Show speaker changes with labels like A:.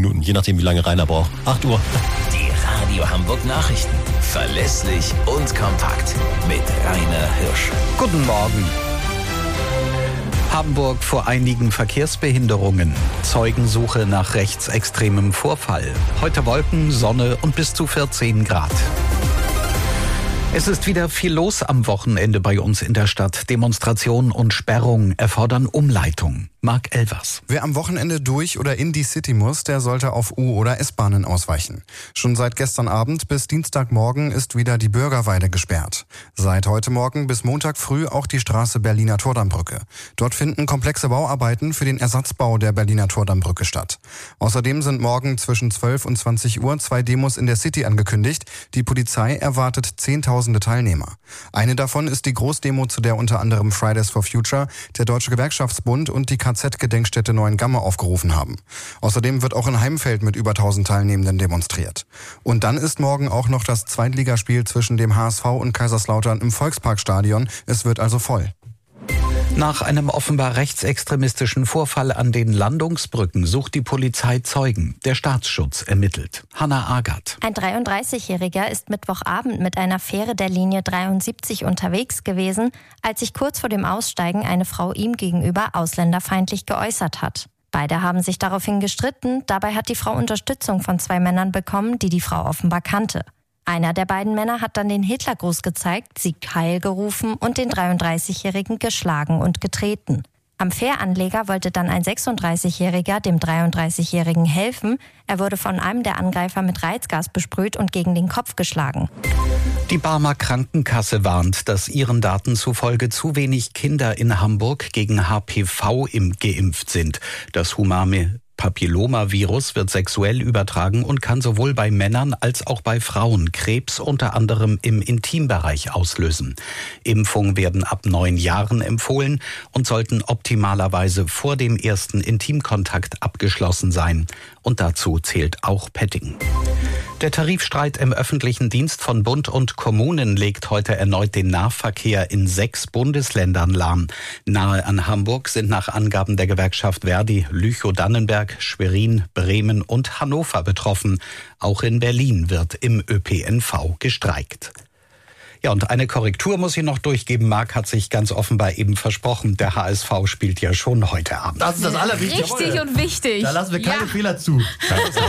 A: Minuten, je nachdem, wie lange Rainer braucht. 8 Uhr.
B: Die Radio Hamburg Nachrichten. Verlässlich und kompakt. Mit Rainer Hirsch.
C: Guten Morgen. Hamburg vor einigen Verkehrsbehinderungen. Zeugensuche nach rechtsextremem Vorfall. Heute Wolken, Sonne und bis zu 14 Grad. Es ist wieder viel los am Wochenende bei uns in der Stadt. Demonstrationen und Sperrungen erfordern Umleitung. Marc Elvers.
D: Wer am Wochenende durch oder in die City muss, der sollte auf U- oder S-Bahnen ausweichen. Schon seit gestern Abend bis Dienstagmorgen ist wieder die Bürgerweide gesperrt. Seit heute Morgen bis Montag früh auch die Straße Berliner Tordammbrücke. Dort finden komplexe Bauarbeiten für den Ersatzbau der Berliner Tordammbrücke statt. Außerdem sind morgen zwischen 12 und 20 Uhr 2 Demos in der City angekündigt. Die Polizei erwartet Zehntausende Teilnehmer. Eine davon ist die Großdemo, zu der unter anderem Fridays for Future, der Deutsche Gewerkschaftsbund und die KZ-Gedenkstätte Neuengamme aufgerufen haben. Außerdem wird auch in Heimfeld mit über 1000 Teilnehmenden demonstriert. Und dann ist morgen auch noch das Zweitligaspiel zwischen dem HSV und Kaiserslautern im Volksparkstadion. Es wird also voll.
C: Nach einem offenbar rechtsextremistischen Vorfall an den Landungsbrücken sucht die Polizei Zeugen. Der Staatsschutz ermittelt. Hanna Agath.
E: Ein 33-Jähriger ist Mittwochabend mit einer Fähre der Linie 73 unterwegs gewesen, als sich kurz vor dem Aussteigen eine Frau ihm gegenüber ausländerfeindlich geäußert hat. Beide haben sich daraufhin gestritten. Dabei hat die Frau Unterstützung von 2 Männern bekommen, die die Frau offenbar kannte. Einer der beiden Männer hat dann den Hitlergruß gezeigt, Sieg Heil gerufen und den 33-Jährigen geschlagen und getreten. Am Fähranleger wollte dann ein 36-Jähriger dem 33-Jährigen helfen. Er wurde von einem der Angreifer mit Reizgas besprüht und gegen den Kopf geschlagen.
C: Die Barmer Krankenkasse warnt, dass ihren Daten zufolge zu wenig Kinder in Hamburg gegen HPV geimpft sind. Das humane Papillomavirus wird sexuell übertragen und kann sowohl bei Männern als auch bei Frauen Krebs unter anderem im Intimbereich auslösen. Impfungen werden ab 9 Jahren empfohlen und sollten optimalerweise vor dem ersten Intimkontakt abgeschlossen sein. Und dazu zählt auch Petting. Der Tarifstreit im öffentlichen Dienst von Bund und Kommunen legt heute erneut den Nahverkehr in 6 Bundesländern lahm. Nahe an Hamburg sind nach Angaben der Gewerkschaft Verdi Lüchow-Dannenberg, Schwerin, Bremen und Hannover betroffen. Auch in Berlin wird im ÖPNV gestreikt. Ja, und eine Korrektur muss ich noch durchgeben. Marc hat sich ganz offenbar eben versprochen. Der HSV spielt ja schon heute Abend.
A: Das ist das Allerwichtigste.
F: Richtig und wichtig.
A: Da lassen wir keine Fehler zu.